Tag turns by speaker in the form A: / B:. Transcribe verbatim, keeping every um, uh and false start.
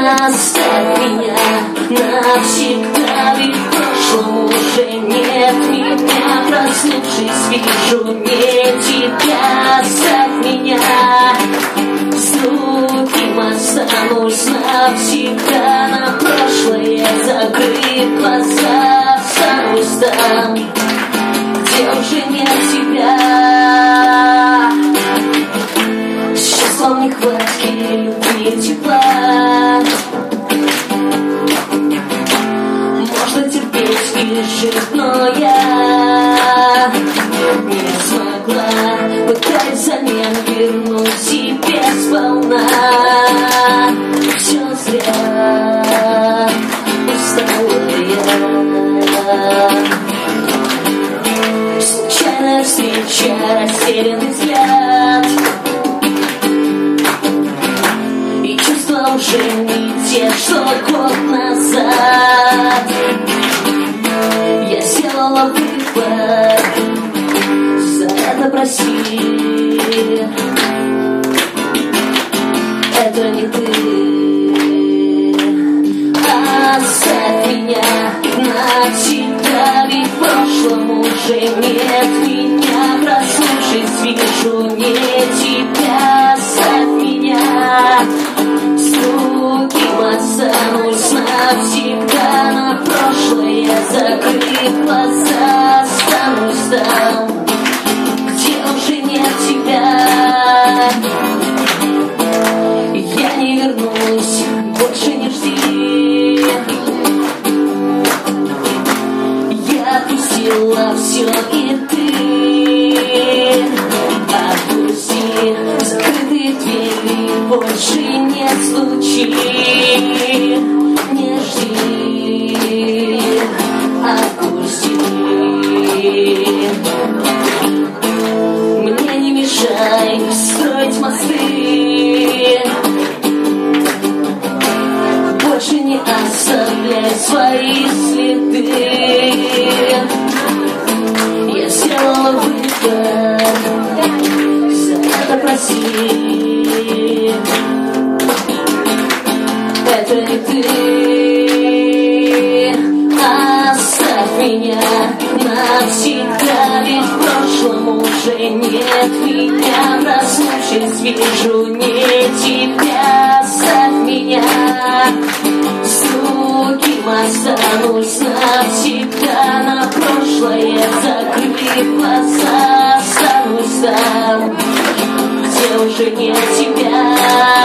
A: Оставь меня навсегда, ведь в прошлом уже нет меня. Проснувшись, вижу не тебя. Оставь меня, с другим останусь навсегда. На прошлое закрыв глаза, останусь там, где уже нет тебя. Сейчас вам не хватит любви и тепла. Можно терпеть и жить, но я не смогла. Пытаюсь взамен вернуть себе сполна. Все зря, устала я. Случайная встреча, растерянный взгляд, и чувства уже не те, что год назад. Я сделала выбор, за это прости. Это не ты. Оставь меня навсегда, ведь в прошлом уже нет меня. Проснувшись, вижу не тебя. Оставь меня, с другим останусь навсегда. На прошлое закрыв глаза, останусь там, где уже нет тебя. Я не вернусь, больше не жди. Я отпустила все, и ты отпусти. Закрытые двери больше не стучи. Не жди, отпусти. Мне не мешай строить мосты. Больше не оставляй свои следы. Я сделала выбор, за это прости. Это не ты. Оставь меня навсегда, ведь в прошлом уже нет меня. Проснувшись, вижу не тебя. Оставь меня, с другим останусь навсегда. На прошлое закрыв глаза, останусь там, где уже нет тебя.